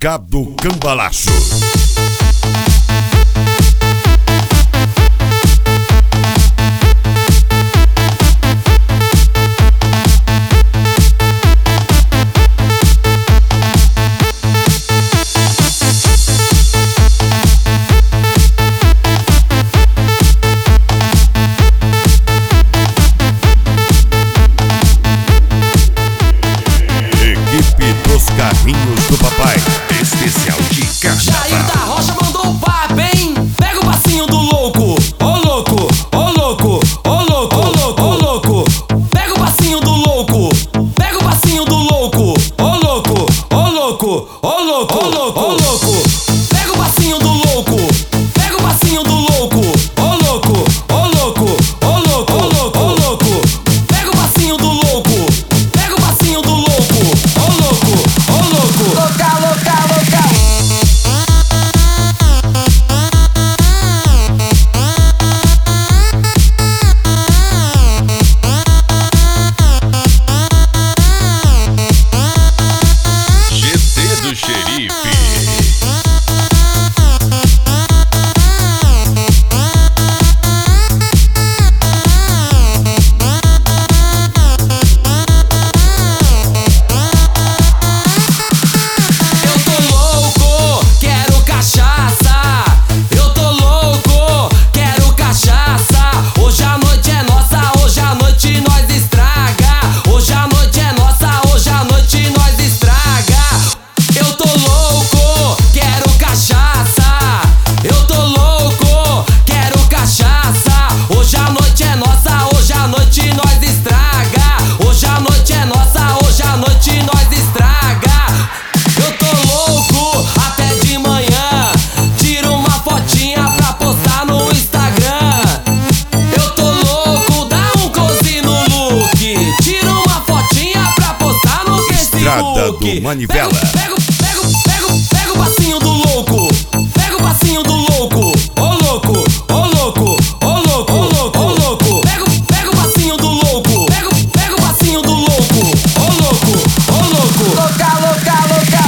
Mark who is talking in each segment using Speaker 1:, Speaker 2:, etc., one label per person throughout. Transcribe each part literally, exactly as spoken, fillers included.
Speaker 1: Mercado Cambalacho. Dos carrinhos do papai, especial de carnaval.
Speaker 2: Jair da Rocha mandou o papo, hein? Pega o passinho do louco, ô louco, ô louco, ô louco, ô louco, ô louco. Pega o passinho do louco, pega o passinho do louco, ô louco, ô louco, ô louco, ô louco, ô louco. Pega o passinho do louco, pega o passinho do louco, ô louco, ô louco, ô louco, ô louco, ô louco. Pega o passinho do louco, pega o passinho do louco, ô louco, ô louco. Louca, louca, louca.
Speaker 1: G T do Xerife. Do Manivela.
Speaker 2: Pega, pega, pega, pega o passinho do louco, pega o passinho do louco, ô louco, ô louco, ô louco, ô louco, ô louco. Pega, pega o passinho do louco, pega, pega o passinho do louco, ô louco, ô louco. Louca, louca, louca.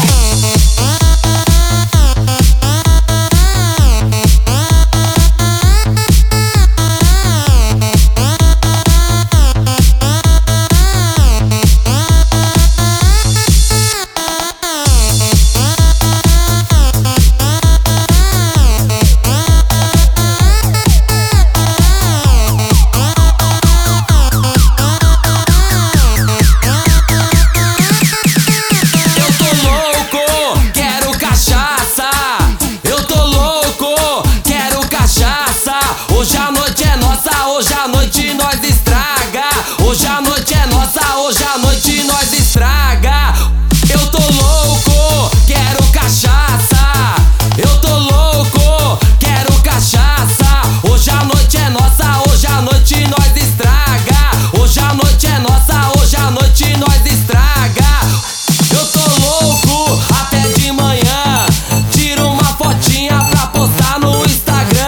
Speaker 2: Hoje a noite é nossa, hoje a noite nós estraga. Hoje a noite é nossa, hoje a noite nós estraga. Eu tô louco, quero cachaça. Eu tô louco, quero cachaça. Hoje a noite é nossa, hoje a noite nós estraga. Hoje a noite é nossa, hoje a noite nós estraga. Eu tô louco até de manhã. Tiro uma fotinha pra postar no Instagram.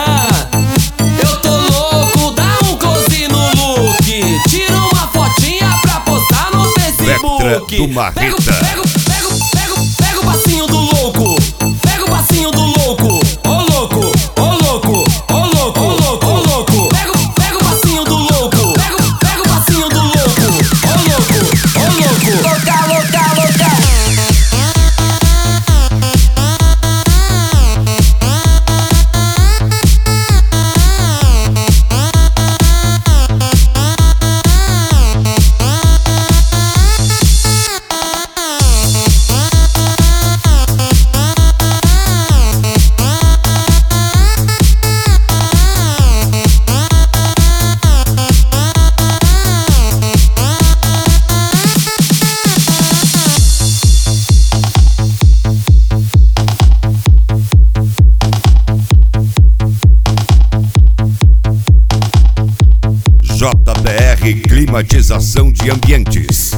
Speaker 1: Do Marreta.
Speaker 2: Pega, pega, pega, pega, pega o passinho do louco, pega o passinho do louco, ô louco, ô louco, ô louco, ô louco, ô louco. Pega, pega o passinho do louco, pega, pega o passinho do louco, ô louco, ô louco. Louca, louca, louca.
Speaker 1: J B R Climatização de Ambientes.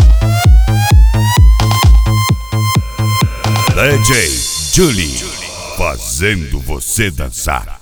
Speaker 1: D J Julie fazendo você dançar.